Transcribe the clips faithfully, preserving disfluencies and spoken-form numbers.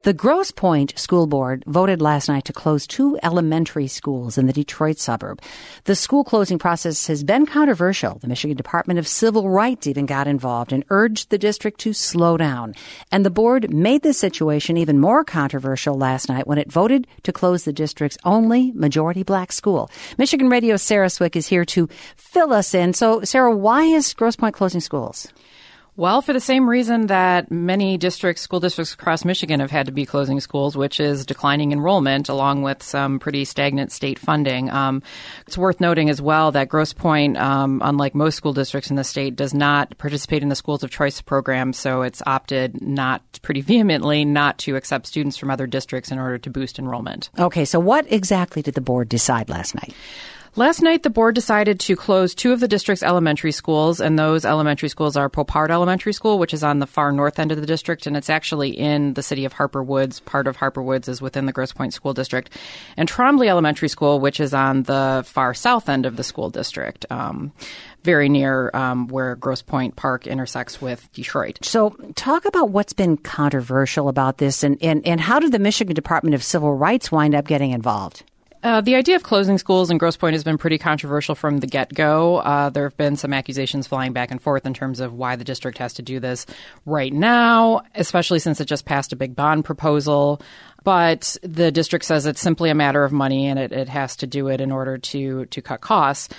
The Grosse Pointe School Board voted last night to close two elementary schools in the Detroit suburb. The school closing process has been controversial. The Michigan Department of Civil Rights even got involved and urged the district to slow down. And the board made the situation even more controversial last night when it voted to close the district's only majority black school. Michigan Radio's Sarah Swick is here to fill us in. So, Sarah, why is Grosse Pointe closing schools? Well, for the same reason that many districts, school districts across Michigan have had to be closing schools, which is declining enrollment along with some pretty stagnant state funding. Um, it's worth noting as well that Grosse Pointe, um, unlike most school districts in the state, does not participate in the Schools of Choice program, so it's opted not pretty vehemently not to accept students from other districts in order to boost enrollment. Okay, so what exactly did the board decide last night? Last night, the board decided to close two of the district's elementary schools, and those elementary schools are Popard Elementary School, which is on the far north end of the district, and it's actually in the city of Harper Woods. Part of Harper Woods is within the Grosse Pointe School District. And Trombley Elementary School, which is on the far south end of the school district, um, very near um, where Grosse Pointe Park intersects with Detroit. So talk about what's been controversial about this, and, and, and how did the Michigan Department of Civil Rights wind up getting involved? Uh, the idea of closing schools in Grosse Pointe has been pretty controversial from the get-go. Uh, there have been some accusations flying back and forth in terms of why the district has to do this right now, especially since it just passed a big bond proposal. But the district says it's simply a matter of money, and it, it has to do it in order to, to cut costs.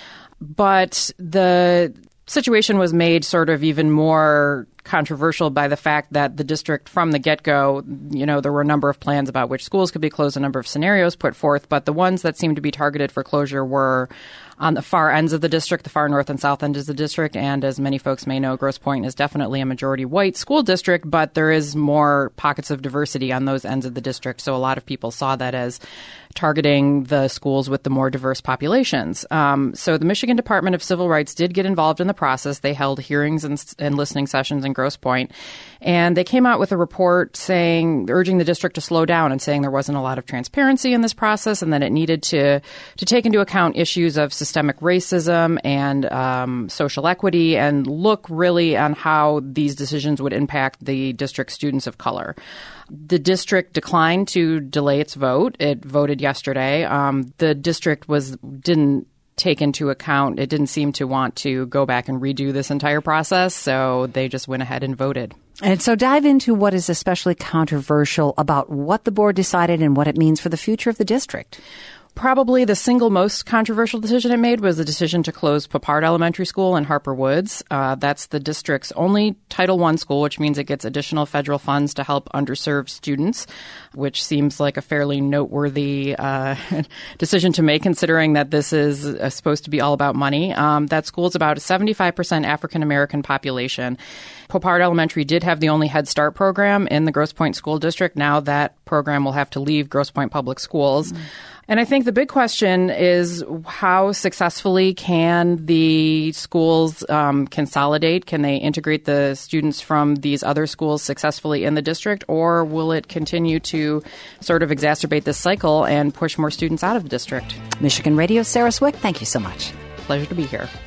But the situation was made sort of even more controversial by the fact that the district from the get-go, you know, there were a number of plans about which schools could be closed, a number of scenarios put forth, but the ones that seemed to be targeted for closure were on the far ends of the district, the far north and south end of the district. And as many folks may know, Grosse Pointe is definitely a majority white school district, but there is more pockets of diversity on those ends of the district. So a lot of people saw that as targeting the schools with the more diverse populations. Um, so the Michigan Department of Civil Rights did get involved in the process. They held hearings and, and listening sessions in Grosse Pointe, and they came out with a report saying, urging the district to slow down and saying there wasn't a lot of transparency in this process and that it needed to to take into account issues of systemic racism and um, social equity and look really on how these decisions would impact the district's students of color. The district declined to delay its vote. It voted yesterday. Um, the district was didn't take into account, it didn't seem to want to go back and redo this entire process, so they just went ahead and voted. And so dive into what is especially controversial about what the board decided and what it means for the future of the district. Probably the single most controversial decision it made was the decision to close Popard Elementary School in Harper Woods. Uh, that's the district's only Title one school, which means it gets additional federal funds to help underserved students, which seems like a fairly noteworthy uh, decision to make, considering that this is uh, supposed to be all about money. Um, that school is about a seventy-five percent African-American population. Popard Elementary did have the only Head Start program in the Grosse Pointe School District. Now that program will have to leave Grosse Pointe Public Schools. Mm-hmm. And I think the big question is how successfully can the schools um, consolidate? Can they integrate the students from these other schools successfully in the district, or will it continue to sort of exacerbate this cycle and push more students out of the district? Michigan Radio's Sarah Swick, thank you so much. Pleasure to be here.